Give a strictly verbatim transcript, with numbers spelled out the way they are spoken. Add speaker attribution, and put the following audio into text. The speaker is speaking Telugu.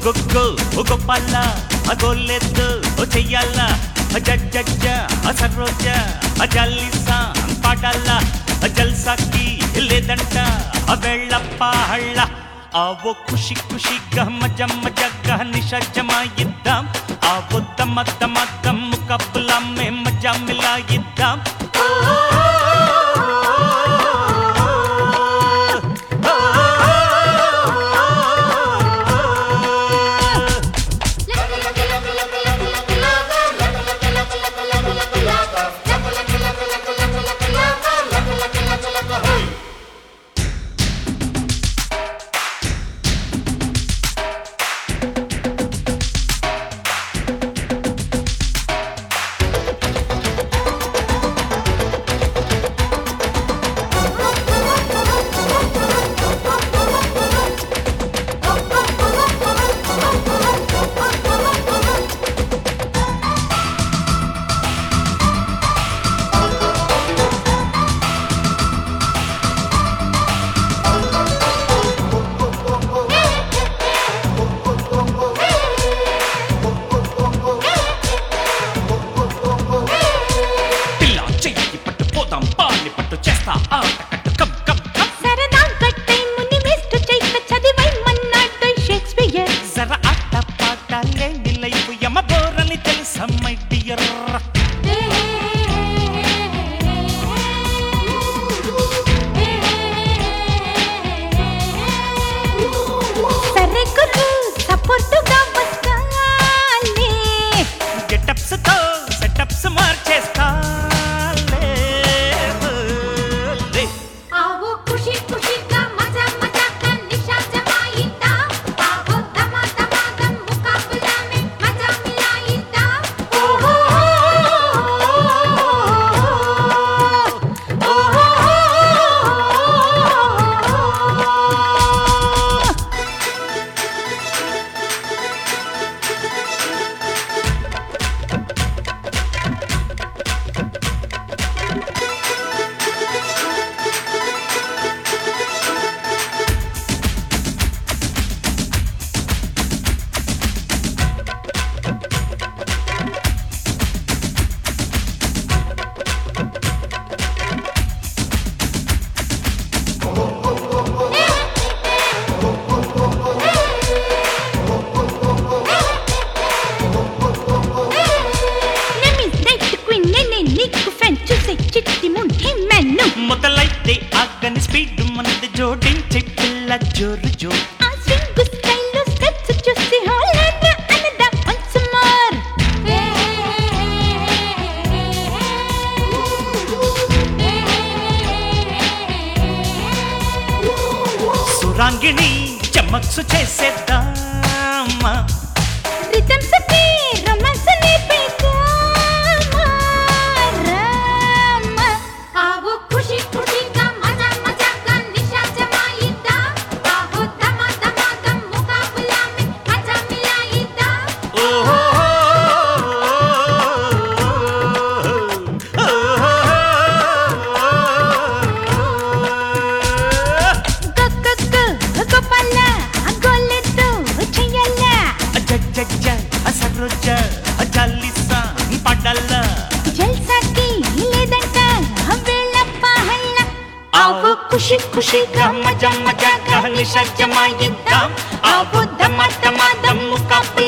Speaker 1: గొగ్గో గొప్పల్ల గొల్లెద్దు చెయ్యాల జజ్జ సరోజ జల్లిసా పాటల్ల జల్సాకి లేదంట వెళ్ళప్ప హళ్ళ ఆవో ఖుషి ఖుషిగా మజ మజగా నిషజమాయిద్దాం ఆవో దమ దమ దమ్ ముకబ్బలా మే మజా మిలాయిద్దాం మొదలైతే ఆగని స్పీడ్ మనది జోడించే పిల్ల జోరు జోరు
Speaker 2: ఆ స్వింగ్ స్టైల్లో స్టెప్స్ చూసి హాలన్న అనదా వన్స్ మోర్
Speaker 1: సురాంగిణి చమక్సు చేసేద్దామా
Speaker 2: రిథమ్స్ కి రొమాన్స్ నేర్పిద్దామా రామ ఆవో ఖుషి ఖుషిగా మజా మజాగా నిషా జమాయిద్దాం ఆవో దమ దమ దమ్ ముకాబలా మే మజా మిలాయిద్దాం
Speaker 1: ఓహో
Speaker 2: గగ్గగ్గ గోపాల గొల్లెద్దు చెయ్యాల
Speaker 1: జజ్జ సరోజ జల్లిసా పాటల్ల
Speaker 2: జల్సాకి లేదంట వెళ్ళప్ప హళ్ళ
Speaker 1: ఆవో ఖుషి ఖుషిగా మజా మజాగా నిషా జమాయిద్దాం ఆవో దమ దమ దమ్ ముకాబలా